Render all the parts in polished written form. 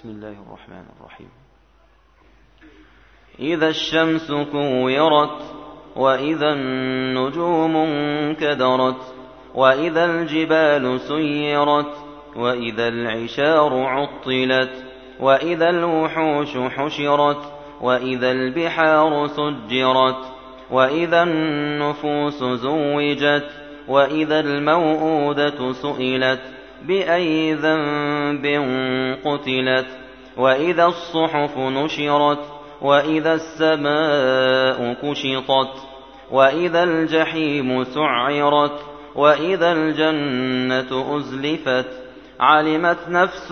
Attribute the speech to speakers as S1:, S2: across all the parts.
S1: بسم الله الرحمن الرحيم. إذا الشمس كورت وإذا النجوم انكدرت وإذا الجبال سيرت وإذا العشار عطلت وإذا الوحوش حشرت وإذا البحار سجرت وإذا النفوس زوجت وإذا الموءودة سئلت بأي ذنب قتلت وإذا الصحف نشرت وإذا السماء كشطت وإذا الجحيم سعرت وإذا الجنة أزلفت علمت نفس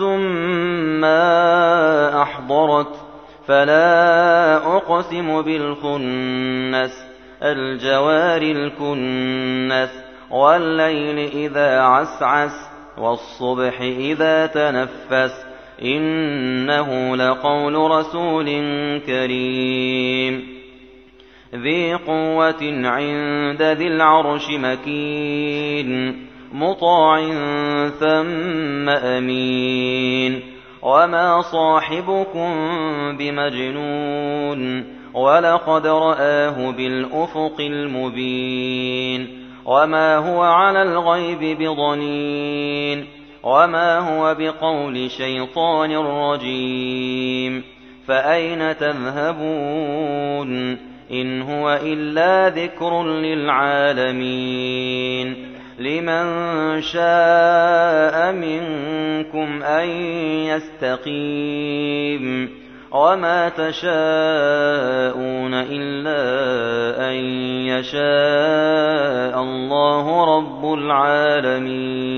S1: ما أحضرت فلا أقسم بالخنس الجوار الكنس والليل إذا عسعس والصبح إذا تنفس إنه لقول رسول كريم ذي قوة عند ذي العرش مكين مطاع ثم أمين وما صاحبكم بمجنون ولقد رآه بالأفق المبين وما هو على الغيب بضنين وما هو بقول شيطان رجيم فأين تذهبون إن هو إلا ذكر للعالمين لمن شاء منكم أن يستقيم وما تشاءون إلا أن يشاء الله رب العالمين.